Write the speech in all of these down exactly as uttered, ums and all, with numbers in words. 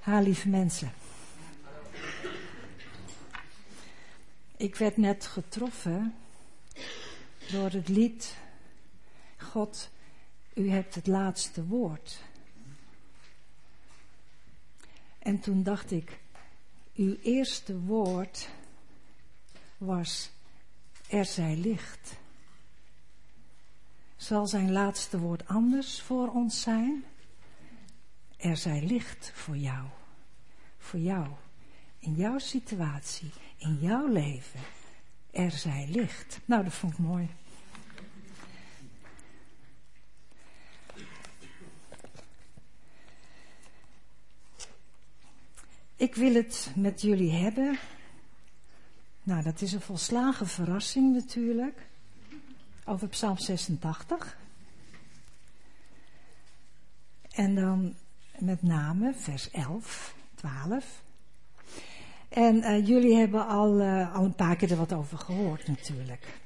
Ha, lieve mensen. Ik werd net getroffen door het lied God, u hebt het laatste woord. En toen dacht ik, uw eerste woord was, er zij licht. Zal zijn laatste woord anders voor ons zijn? Er zij licht voor jou. Voor jou. In jouw situatie. In jouw leven. Er zij licht. Nou, dat vond ik mooi. Ik wil het met jullie hebben. Nou, dat is een volslagen verrassing natuurlijk. Over Psalm zesentachtig. En dan met name vers elf, twaalf. En uh, jullie hebben al, uh, al een paar keer er wat over gehoord natuurlijk.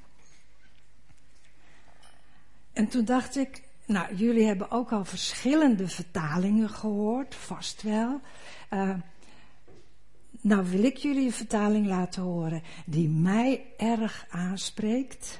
En toen dacht ik, nou, jullie hebben ook al verschillende vertalingen gehoord, vast wel. Uh, nou wil ik jullie een vertaling laten horen die mij erg aanspreekt.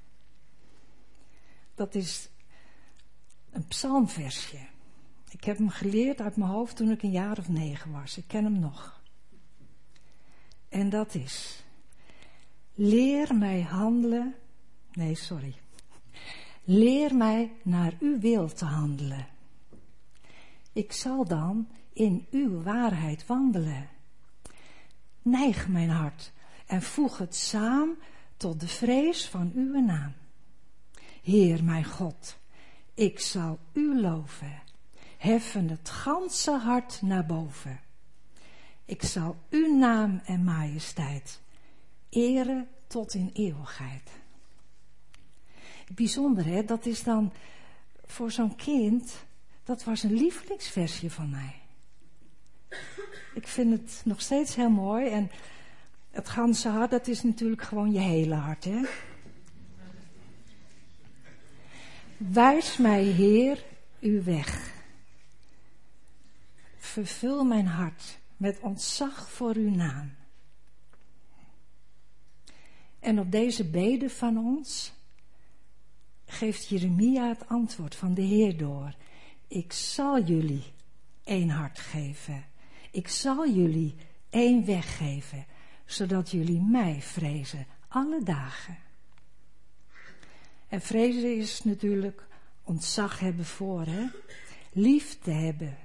Dat is een psalmversje. Ik heb hem geleerd uit mijn hoofd toen ik een jaar of negen was. Ik ken hem nog. En dat is: leer mij handelen. Nee, sorry. Leer mij naar uw wil te handelen. Ik zal dan in uw waarheid wandelen. Neig mijn hart en voeg het samen tot de vrees van uw naam. Heer mijn God, ik zal u loven, heffen het ganse hart naar boven. Ik zal uw naam en majesteit eren tot in eeuwigheid. Bijzonder, hè? Dat is dan voor zo'n kind, dat was een lievelingsversje van mij. Ik vind het nog steeds heel mooi en het ganse hart, dat is natuurlijk gewoon je hele hart, hè? Wijs mij, Heer, uw weg. Vervul mijn hart met ontzag voor uw naam. En op deze bede van ons geeft Jeremia het antwoord van de Heer door. Ik zal jullie één hart geven. Ik zal jullie één weg geven, zodat jullie mij vrezen alle dagen. En vrezen is natuurlijk ontzag hebben voor, hè? Liefde hebben.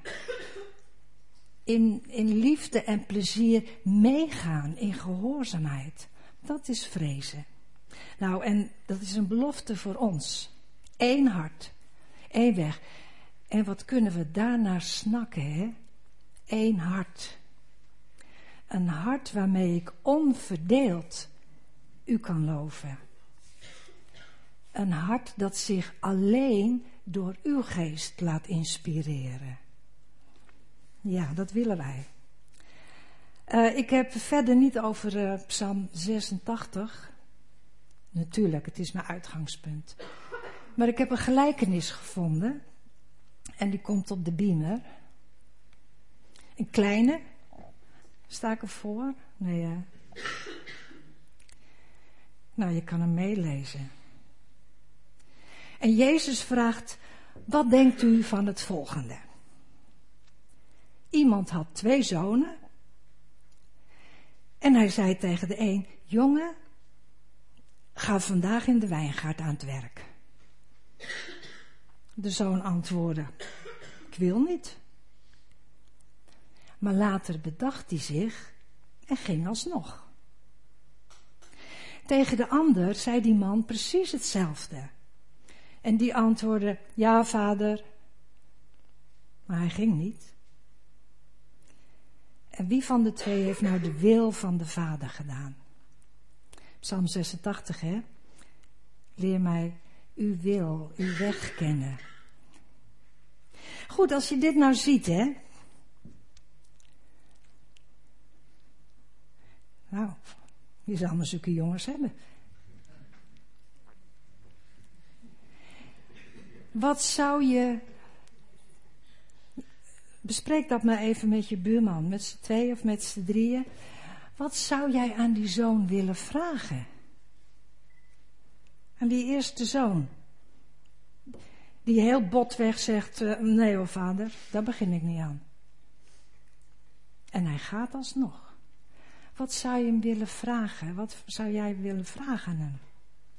In, in liefde en plezier meegaan in gehoorzaamheid. Dat is vrezen. Nou, en dat is een belofte voor ons. Eén hart, één weg. En wat kunnen we daarnaar snakken, hè? Eén hart. Een hart waarmee ik onverdeeld u kan loven. Een hart dat zich alleen door uw geest laat inspireren. Ja, dat willen wij. Uh, ik heb verder niet over uh, Psalm zesentachtig. Natuurlijk, het is mijn uitgangspunt. Maar ik heb een gelijkenis gevonden. En die komt op de beamer. Een kleine. Sta ik ervoor? Nee, hè? Nou, je kan hem meelezen. En Jezus vraagt, wat denkt u van het volgende? Iemand had twee zonen. En hij zei tegen de een, jongen, ga vandaag in de wijngaard aan het werk. De zoon antwoordde, ik wil niet. Maar later bedacht hij zich en ging alsnog. Tegen de ander zei die man precies hetzelfde. En die antwoordde, ja vader. Maar hij ging niet. En wie van de twee heeft nou de wil van de vader gedaan? Psalm zesentachtig, hè? Leer mij uw wil, uw weg kennen. Goed, als je dit nou ziet, hè? Nou, je zal maar zulke jongens hebben. Wat zou je bespreek dat maar even met je buurman, met z'n tweeën of met z'n drieën. Wat zou jij aan die zoon willen vragen? Aan die eerste zoon. Die heel botweg zegt, uh, nee hoor vader, daar begin ik niet aan. En hij gaat alsnog. Wat zou je hem willen vragen? Wat zou jij willen vragen aan hem?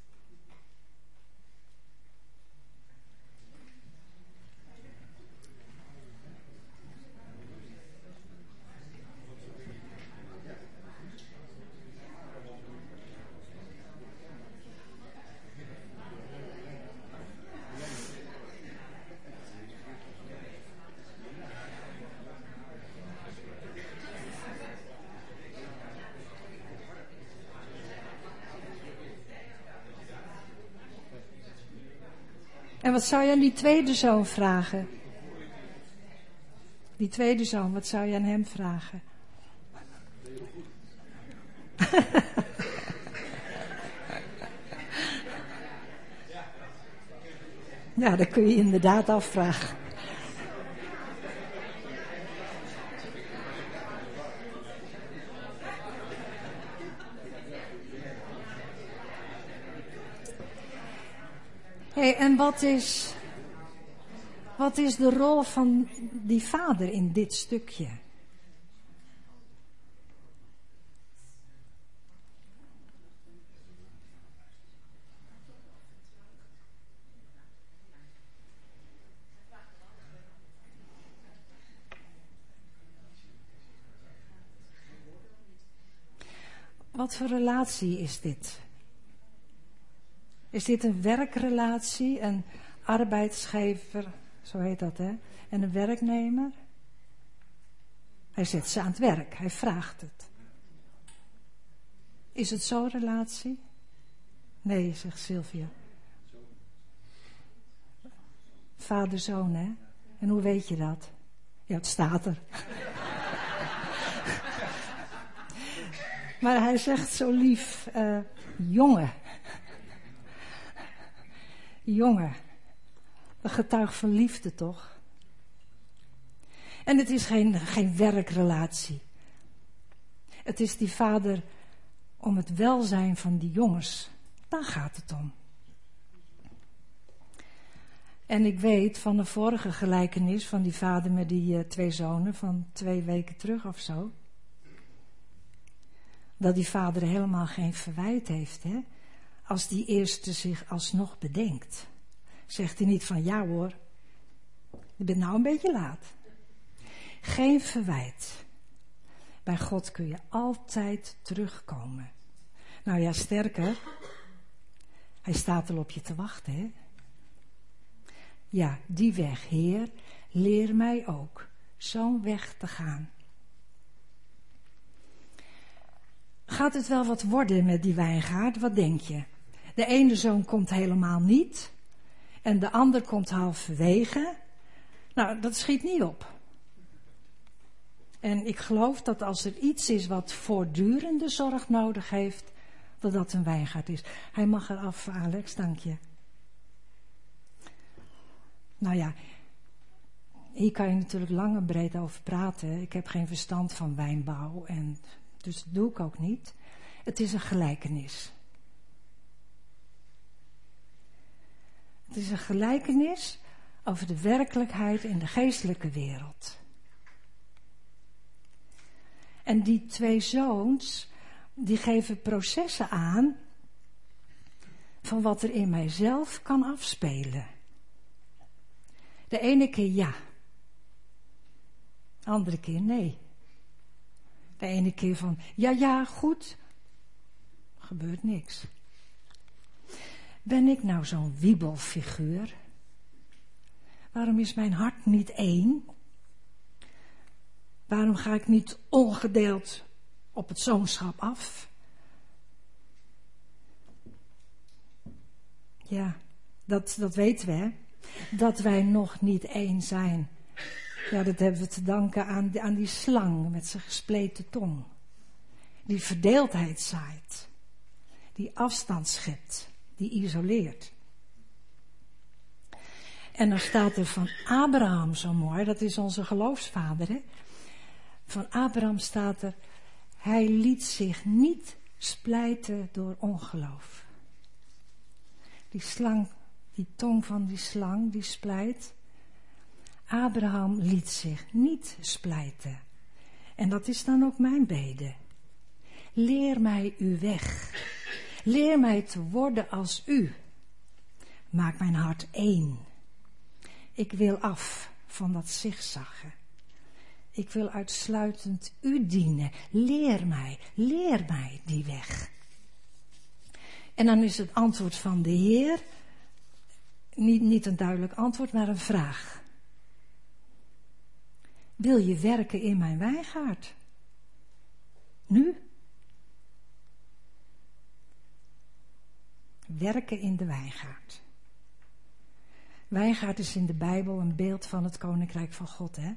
En wat zou je aan die tweede zoon vragen? Die tweede zoon, wat zou je aan hem vragen? Ja, dat kun je inderdaad afvragen. Hey, en wat is, wat is de rol van die vader in dit stukje? Wat voor relatie is dit? Is dit een werkrelatie, een arbeidsgever, zo heet dat hè, en een werknemer? Hij zet ze aan het werk, hij vraagt het. Is het zo'n relatie? Nee, zegt Sylvia. Vader-zoon hè, en hoe weet je dat? Ja, het staat er. Maar hij zegt zo lief, uh, jongen. Jongen, een getuig van liefde toch? En het is geen, geen werkrelatie. Het is die vader om het welzijn van die jongens. Daar gaat het om. En ik weet van de vorige gelijkenis van die vader met die uh, twee zonen van twee weken terug of zo. Dat die vader helemaal geen verwijt heeft, hè? Als die eerste zich alsnog bedenkt. Zegt hij niet van, ja hoor, je bent nou een beetje laat. Geen verwijt. Bij God kun je altijd terugkomen. Nou ja, sterker, hij staat al op je te wachten, hè? Ja, die weg, Heer, leer mij ook zo'n weg te gaan. Gaat het wel wat worden met die wijngaard? Wat denk je? De ene zoon komt helemaal niet. En de ander komt halverwege. Nou, dat schiet niet op. En ik geloof dat als er iets is wat voortdurende zorg nodig heeft, dat dat een wijngaard is. Hij mag eraf, Alex, dank je. Nou ja, hier kan je natuurlijk lang en breed over praten. Ik heb geen verstand van wijnbouw en dus dat doe ik ook niet. Het is een gelijkenis. Het is een gelijkenis over de werkelijkheid in de geestelijke wereld. En die twee zoons, die geven processen aan van wat er in mijzelf kan afspelen. De ene keer ja, de andere keer nee. De ene keer van, ja, ja, goed, gebeurt niks. Ben ik nou zo'n wiebelfiguur? Waarom is mijn hart niet één? Waarom ga ik niet ongedeeld op het zoonschap af? Ja, dat, dat weten we, hè? Dat wij nog niet één zijn. Ja, dat hebben we te danken aan, aan die slang met zijn gespleten tong. Die verdeeldheid zaait. Die afstand schept. Die isoleert. En dan staat er van Abraham zo mooi, dat is onze geloofsvader. Hè? Van Abraham staat er, hij liet zich niet splijten door ongeloof. Die slang, die tong van die slang, die splijt. Abraham liet zich niet splijten. En dat is dan ook mijn bede. Leer mij uw weg. Leer mij te worden als u. Maak mijn hart één. Ik wil af van dat zigzaggen. Ik wil uitsluitend u dienen. Leer mij, leer mij die weg. En dan is het antwoord van de Heer, niet, niet een duidelijk antwoord, maar een vraag. Wil je werken in mijn wijngaard? Nu? Werken in de wijngaard. Wijngaard is in de Bijbel een beeld van het koninkrijk van God, hè?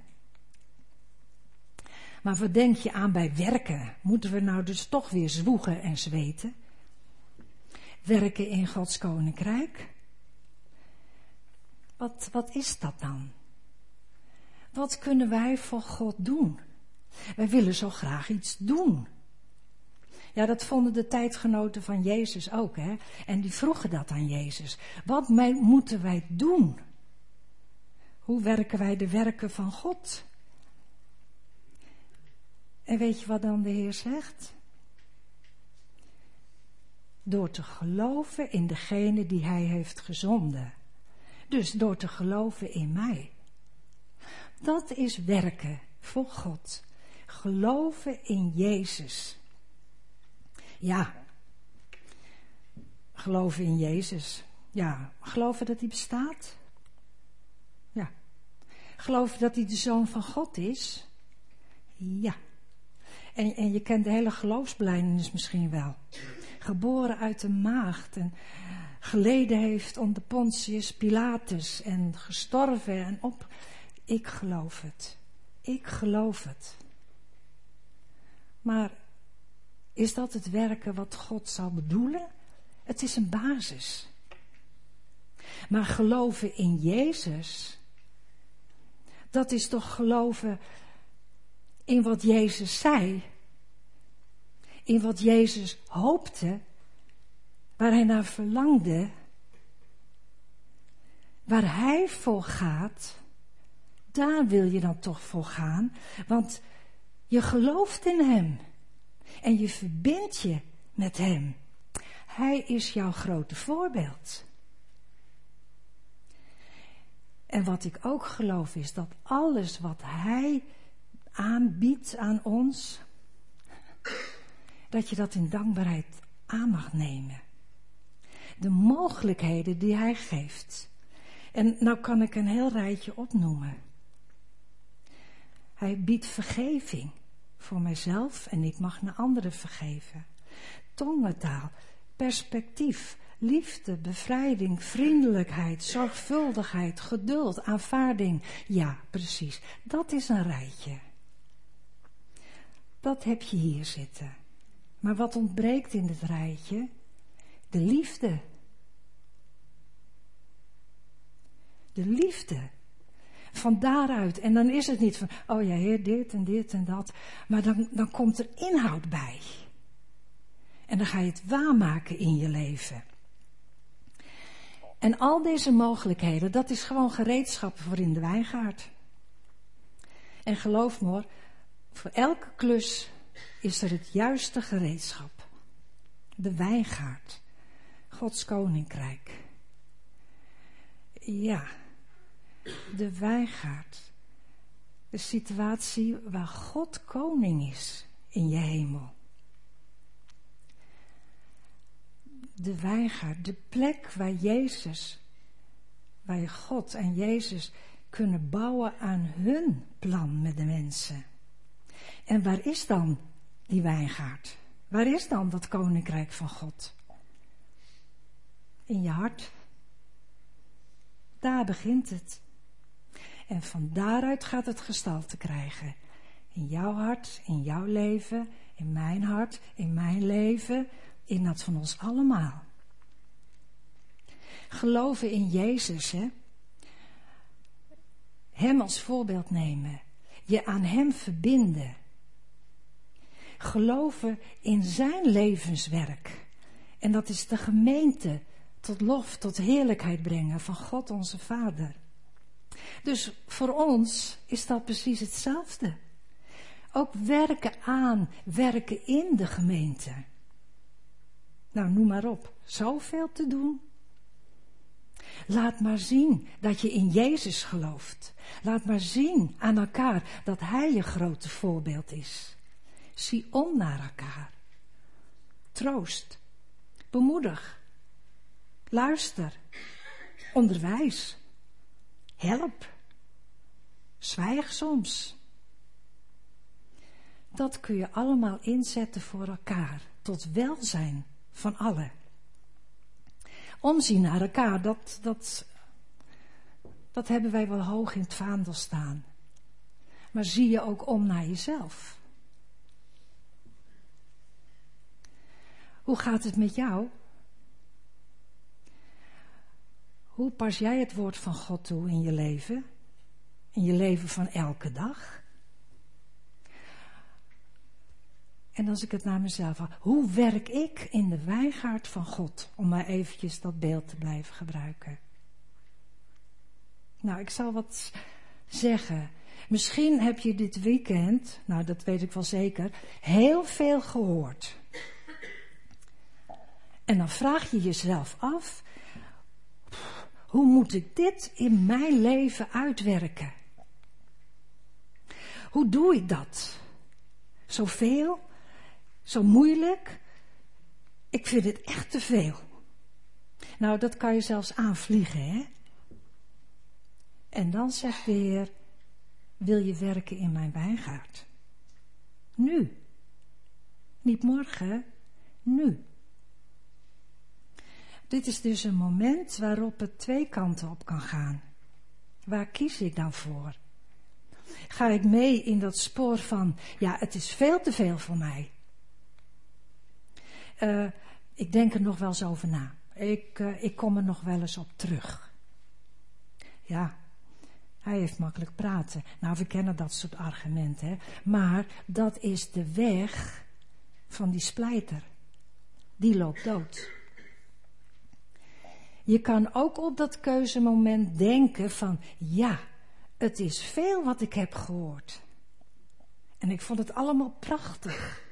Maar wat denk je aan bij werken? Moeten we nou dus toch weer zwoegen en zweten? Werken in Gods koninkrijk? Wat, wat is dat dan? Wat kunnen wij voor God doen? Wij willen zo graag iets doen. Ja, dat vonden de tijdgenoten van Jezus ook, hè? En die vroegen dat aan Jezus. Wat moeten wij doen? Hoe werken wij de werken van God? En weet je wat dan de Heer zegt? Door te geloven in degene die Hij heeft gezonden. Dus door te geloven in mij. Dat is werken voor God. Geloven in Jezus. Ja, geloven in Jezus. Ja, geloven dat hij bestaat. Ja. Geloven dat hij de Zoon van God is. Ja. En, en je kent de hele geloofsbelijdenis misschien wel. Geboren uit de maagd en geleden heeft onder Pontius Pilatus en gestorven en op. Ik geloof het. Ik geloof het. Maar is dat het werken wat God zou bedoelen? Het is een basis. Maar geloven in Jezus, dat is toch geloven in wat Jezus zei, in wat Jezus hoopte, waar hij naar verlangde, waar hij voor gaat, daar wil je dan toch voor gaan, want je gelooft in hem en je verbindt je met hem. Hij is jouw grote voorbeeld. En wat ik ook geloof is dat alles wat hij aanbiedt aan ons, dat je dat in dankbaarheid aan mag nemen. De mogelijkheden die hij geeft. En nou kan ik een heel rijtje opnoemen. Hij biedt vergeving voor mijzelf en ik mag naar anderen vergeven. Tongentaal, perspectief, liefde, bevrijding, vriendelijkheid, zorgvuldigheid, geduld, aanvaarding. Ja, precies. Dat is een rijtje. Dat heb je hier zitten. Maar wat ontbreekt in het rijtje? De liefde. De liefde. Van daaruit. En dan is het niet van, oh ja, Heer, dit en dit en dat. Maar dan, dan komt er inhoud bij. En dan ga je het waarmaken in je leven. En al deze mogelijkheden, dat is gewoon gereedschap voor in de wijngaard. En geloof me hoor, voor elke klus is er het juiste gereedschap. De wijngaard. Gods koninkrijk. Ja, de wijngaard. De situatie waar God koning is in je hemel. De wijngaard, de plek waar Jezus, waar God en Jezus kunnen bouwen aan hun plan met de mensen. En waar is dan die wijngaard? Waar is dan dat koninkrijk van God? In je hart. Daar begint het. En van daaruit gaat het gestalte krijgen. In jouw hart, in jouw leven, in mijn hart, in mijn leven, in dat van ons allemaal. Geloven in Jezus, hè? Hem als voorbeeld nemen. Je aan Hem verbinden. Geloven in zijn levenswerk. En dat is de gemeente tot lof, tot heerlijkheid brengen van God onze Vader. Dus voor ons is dat precies hetzelfde. Ook werken aan, werken in de gemeente. Nou, noem maar op. Zoveel te doen. Laat maar zien dat je in Jezus gelooft. Laat maar zien aan elkaar dat Hij je grote voorbeeld is. Zie om naar elkaar. Troost. Bemoedig. Luister. Onderwijs. Help. Zwijg soms. Dat kun je allemaal inzetten voor elkaar. Tot welzijn van allen. Omzien naar elkaar, dat, dat, dat hebben wij wel hoog in het vaandel staan. Maar zie je ook om naar jezelf. Hoe gaat het met jou? Hoe pas jij het woord van God toe in je leven? In je leven van elke dag? En als ik het naar mezelf haal, hoe werk ik in de wijngaard van God? Om maar eventjes dat beeld te blijven gebruiken. Nou, ik zal wat zeggen. Misschien heb je dit weekend, nou dat weet ik wel zeker, heel veel gehoord. En dan vraag je jezelf af, hoe moet ik dit in mijn leven uitwerken? Hoe doe ik dat? Zoveel? Zo moeilijk? Ik vind het echt te veel. Nou, dat kan je zelfs aanvliegen, hè? En dan zegt de Heer, wil je werken in mijn wijngaard? Nu. Niet morgen, nu. Dit is dus een moment waarop het twee kanten op kan gaan. Waar kies ik dan voor? Ga ik mee in dat spoor van, ja, het is veel te veel voor mij. Uh, ik denk er nog wel eens over na. Ik, uh, ik kom er nog wel eens op terug. Ja, hij heeft makkelijk praten. Nou, we kennen dat soort argumenten, hè. Maar dat is de weg van die splijter. Die loopt dood. Je kan ook op dat keuzemoment denken van, ja, het is veel wat ik heb gehoord. En ik vond het allemaal prachtig.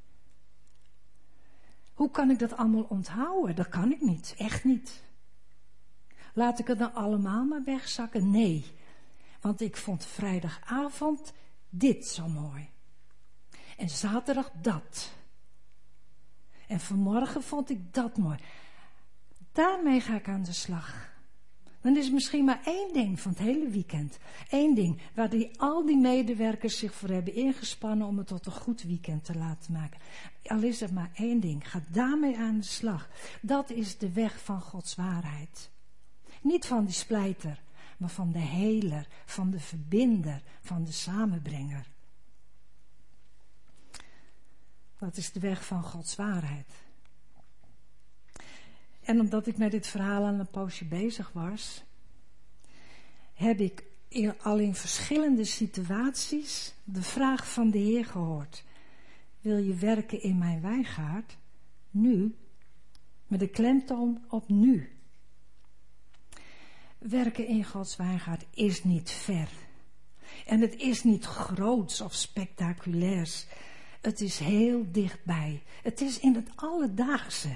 Hoe kan ik dat allemaal onthouden? Dat kan ik niet, echt niet. Laat ik het dan allemaal maar wegzakken? Nee, want ik vond vrijdagavond dit zo mooi. En zaterdag dat. En vanmorgen vond ik dat mooi. Daarmee ga ik aan de slag. Dan is er misschien maar één ding van het hele weekend. Eén ding waar die, al die medewerkers zich voor hebben ingespannen om het tot een goed weekend te laten maken. Al is er maar één ding. Ga daarmee aan de slag. Dat is de weg van Gods waarheid. Niet van die splijter, maar van de heler, van de verbinder, van de samenbrenger. Dat is de weg van Gods waarheid. En omdat ik met dit verhaal aan een poosje bezig was, heb ik in, al in verschillende situaties de vraag van de Heer gehoord. Wil je werken in mijn wijngaard? Nu. Met de klemtoon op nu. Werken in Gods wijngaard is niet ver. En het is niet groots of spectaculairs. Het is heel dichtbij. Het is in het alledaagse.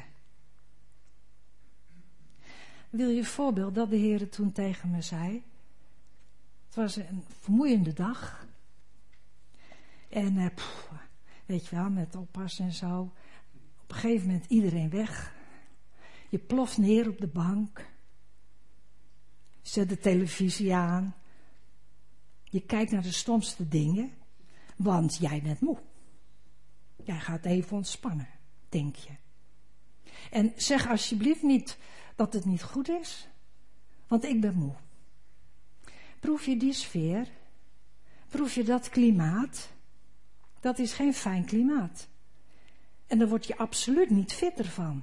Wil je een voorbeeld dat de Heer toen tegen me zei? Het was een vermoeiende dag. En eh, pff, weet je wel, met oppassen en zo. Op een gegeven moment iedereen weg. Je ploft neer op de bank. Zet de televisie aan. Je kijkt naar de stomste dingen. Want jij bent moe. Jij gaat even ontspannen, denk je. En zeg alsjeblieft niet dat het niet goed is. Want ik ben moe. Proef je die sfeer? Proef je dat klimaat? Dat is geen fijn klimaat. En daar word je absoluut niet fitter van.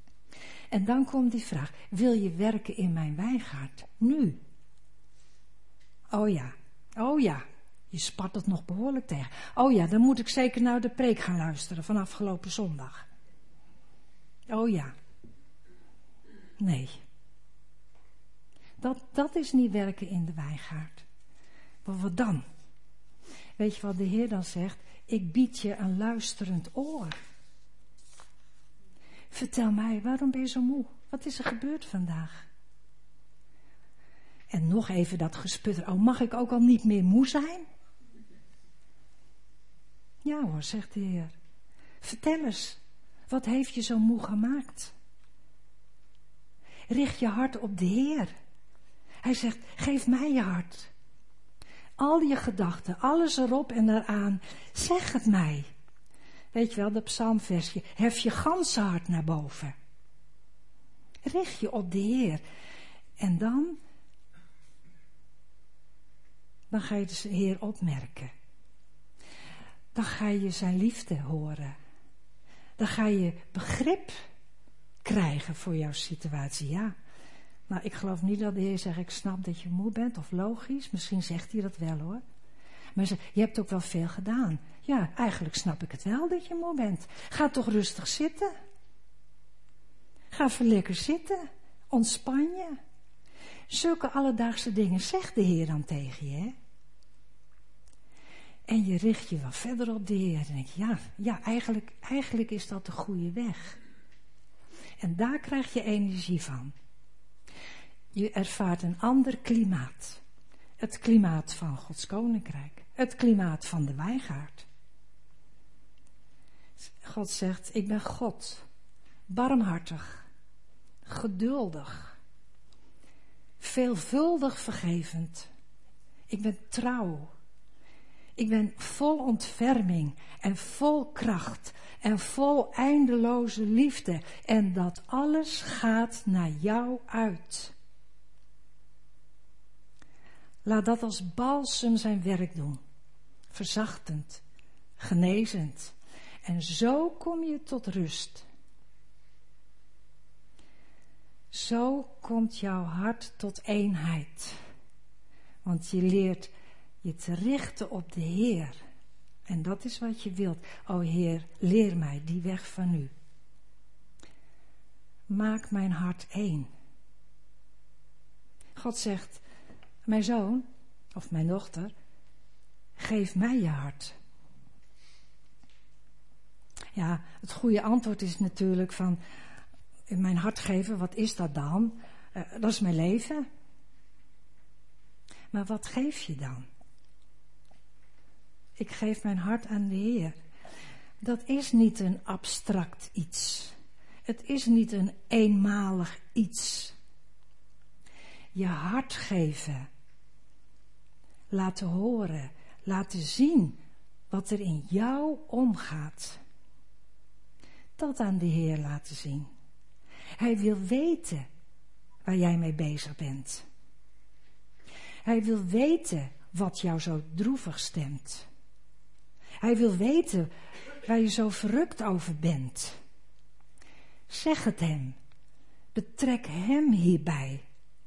En dan komt die vraag. Wil je werken in mijn wijngaard? Nu. Oh ja, oh ja. Je spat het nog behoorlijk tegen. Oh ja, dan moet ik zeker naar de preek gaan luisteren van afgelopen zondag. Oh ja. Nee. Dat, dat is niet werken in de wijngaard. Maar wat dan? Weet je wat de Heer dan zegt? Ik bied je een luisterend oor. Vertel mij, waarom ben je zo moe? Wat is er gebeurd vandaag? En nog even dat gesputter. Oh, mag ik ook al niet meer moe zijn? Ja hoor, zegt de Heer. Vertel eens, wat heeft je zo moe gemaakt? Richt je hart op de Heer. Hij zegt, geef mij je hart. Al je gedachten, alles erop en eraan, zeg het mij. Weet je wel, dat psalmversje, hef je ganse hart naar boven. Richt je op de Heer. En dan, dan ga je de Heer opmerken. Dan ga je zijn liefde horen. Dan ga je begrip krijgen voor jouw situatie, ja. Nou, ik geloof niet dat de Heer zegt, ik snap dat je moe bent, of logisch. Misschien zegt hij dat wel hoor. Maar hij zegt, je hebt ook wel veel gedaan. Ja, eigenlijk snap ik het wel dat je moe bent. Ga toch rustig zitten. Ga even lekker zitten. Ontspan je. Zulke alledaagse dingen zegt de Heer dan tegen je, hè. En je richt je wel verder op de Heer. En denk je, ja, ja eigenlijk, eigenlijk is dat de goede weg. En daar krijg je energie van. Je ervaart een ander klimaat. Het klimaat van Gods Koninkrijk. Het klimaat van de wijngaard. God zegt, ik ben God. Barmhartig. Geduldig. Veelvuldig vergevend. Ik ben trouw. Ik ben vol ontferming en vol kracht en vol eindeloze liefde. En dat alles gaat naar jou uit. Laat dat als balsem zijn werk doen. Verzachtend, genezend. En zo kom je tot rust. Zo komt jouw hart tot eenheid. Want je leert je te richten op de Heer. En dat is wat je wilt. O Heer, leer mij die weg van u. Maak mijn hart één. God zegt, mijn zoon, of mijn dochter, geef mij je hart. Ja, het goede antwoord is natuurlijk van, in mijn hart geven, wat is dat dan? Uh, dat is mijn leven. Maar wat geef je dan? Ik geef mijn hart aan de Heer. Dat is niet een abstract iets. Het is niet een eenmalig iets. Je hart geven. Laten horen. Laten zien wat er in jou omgaat. Dat aan de Heer laten zien. Hij wil weten waar jij mee bezig bent. Hij wil weten wat jou zo droevig stemt. Hij wil weten waar je zo verrukt over bent. Zeg het hem. Betrek hem hierbij.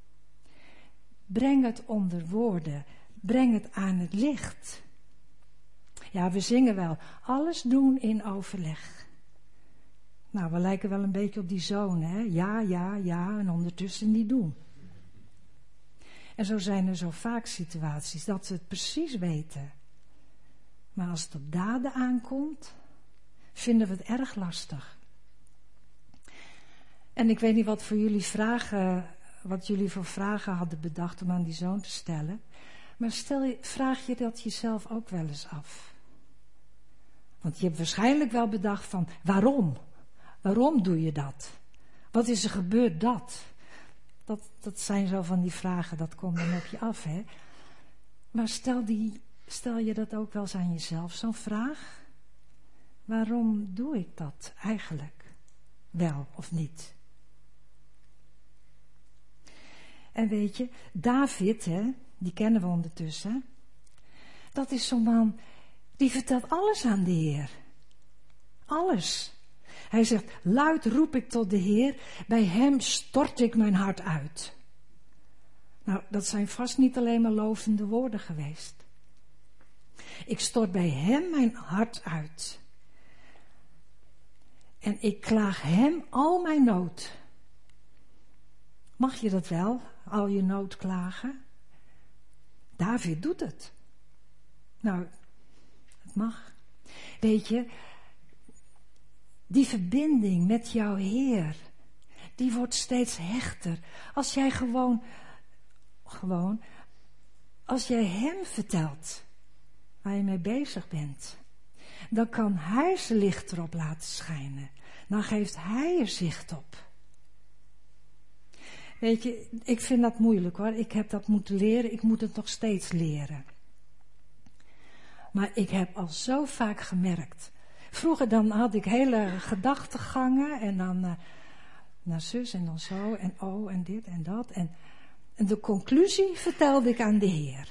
Breng het onder woorden. Breng het aan het licht. Ja, we zingen wel. Alles doen in overleg. Nou, we lijken wel een beetje op die zoon, hè. Ja, ja, ja, en ondertussen niet doen. En zo zijn er zo vaak situaties dat ze het precies weten. Maar als het op daden aankomt, vinden we het erg lastig. En ik weet niet wat voor jullie vragen, wat jullie voor vragen hadden bedacht om aan die zoon te stellen. Maar stel je, vraag je dat jezelf ook wel eens af. Want je hebt waarschijnlijk wel bedacht van, waarom? Waarom doe je dat? Wat is er gebeurd dat? Dat, dat zijn zo van die vragen, dat komt dan op je af, hè. Maar stel, die, stel je dat ook wel eens aan jezelf, zo'n vraag. Waarom doe ik dat eigenlijk? Wel of niet? En weet je, David, hè, die kennen we ondertussen. Dat is zo'n man, die vertelt alles aan de Heer. Alles. Hij zegt, luid roep ik tot de Heer, bij hem stort ik mijn hart uit. Nou, dat zijn vast niet alleen maar lovende woorden geweest. Ik stort bij hem mijn hart uit. En ik klaag hem al mijn nood. Mag je dat wel, al je nood klagen? David doet het. Nou, het mag. Weet je, die verbinding met jouw Heer, die wordt steeds hechter. Als jij gewoon, gewoon, als jij hem vertelt waar je mee bezig bent, dan kan hij zijn licht erop laten schijnen. Dan geeft hij er zicht op. Weet je, ik vind dat moeilijk hoor. Ik heb dat moeten leren. Ik moet het nog steeds leren. Maar ik heb al zo vaak gemerkt. Vroeger dan had ik hele gedachtegangen. En dan uh, naar zus en dan zo. En oh en dit en dat. En, en de conclusie vertelde ik aan de Heer.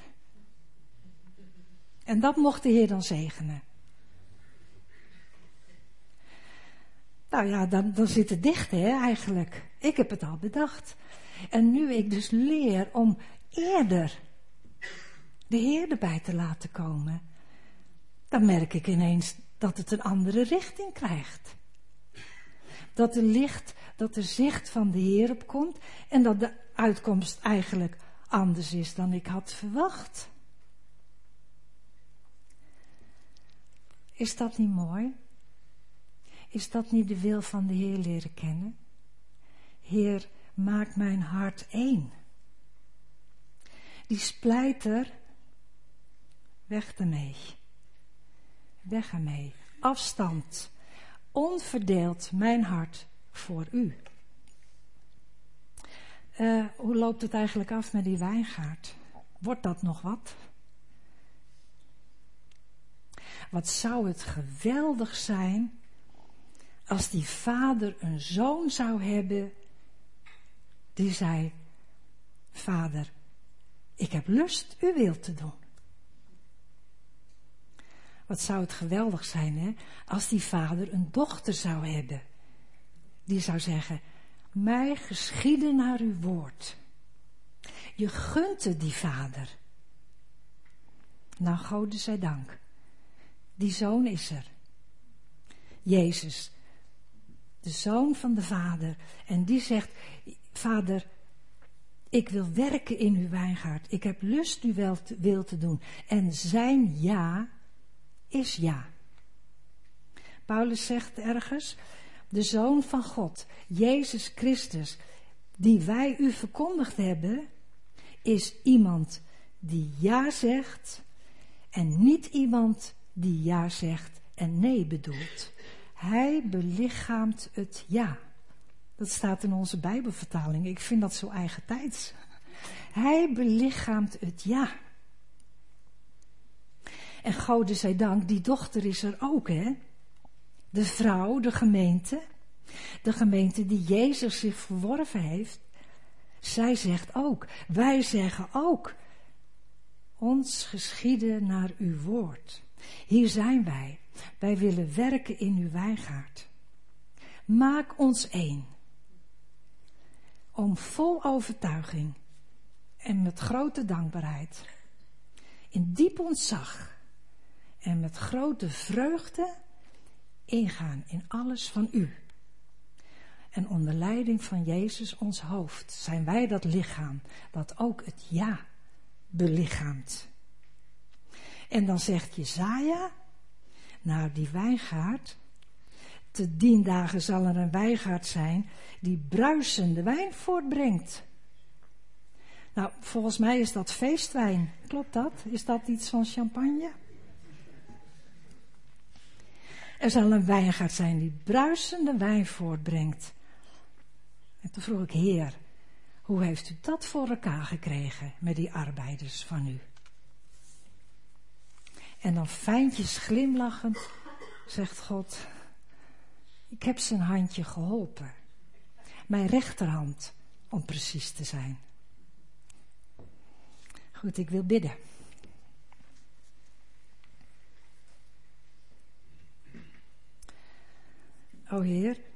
En dat mocht de Heer dan zegenen. Nou ja, dan, dan zit het dicht hè eigenlijk. Ik heb het al bedacht. En nu ik dus leer om eerder de Heer erbij te laten komen, dan merk ik ineens dat het een andere richting krijgt. Dat er licht, dat er zicht van de Heer op komt en dat de uitkomst eigenlijk anders is dan ik had verwacht. Is dat niet mooi? Is dat niet de wil van de Heer leren kennen? Heer, maak mijn hart één. Die splijter, weg ermee. Weg ermee. Afstand. Onverdeeld mijn hart voor u. Uh, hoe loopt het eigenlijk af met die wijngaard? Wordt dat nog wat? Wat zou het geweldig zijn als die vader een zoon zou hebben die zei, vader, ik heb lust uw wil te doen. Wat zou het geweldig zijn, hè, als die vader een dochter zou hebben. Die zou zeggen, mij geschieden naar uw woord. Je gunt het die vader. Nou, Gode zij dank. Die zoon is er. Jezus, de zoon van de vader. En die zegt, vader, ik wil werken in uw wijngaard. Ik heb lust uw wel te, wil te doen. En zijn ja is ja. Paulus zegt ergens, de Zoon van God, Jezus Christus, die wij u verkondigd hebben, is iemand die ja zegt en niet iemand die ja zegt en nee bedoelt. Hij belichaamt het ja. Dat staat in onze Bijbelvertaling. Ik vind dat zo eigentijds. Hij belichaamt het ja. En Gode zij dank, die dochter is er ook, hè. De vrouw, de gemeente. De gemeente die Jezus zich verworven heeft. Zij zegt ook, wij zeggen ook, ons geschieden naar uw woord. Hier zijn wij. Wij willen werken in uw wijngaard. Maak ons één. Om vol overtuiging en met grote dankbaarheid, in diep ontzag en met grote vreugde ingaan in alles van u. En onder leiding van Jezus ons hoofd zijn wij dat lichaam dat ook het ja belichaamt. En dan zegt Jesaja, nou die wijngaard, te dien dagen zal er een wijngaard zijn die bruisende wijn voortbrengt. Nou, volgens mij is dat feestwijn. Klopt dat? Is dat iets van champagne? Er zal een wijngaard zijn die bruisende wijn voortbrengt. En toen vroeg ik, Heer, hoe heeft u dat voor elkaar gekregen met die arbeiders van u? En dan fijntjes glimlachend zegt God, ik heb zijn handje geholpen. Mijn rechterhand, om precies te zijn. Goed, ik wil bidden. O Heer,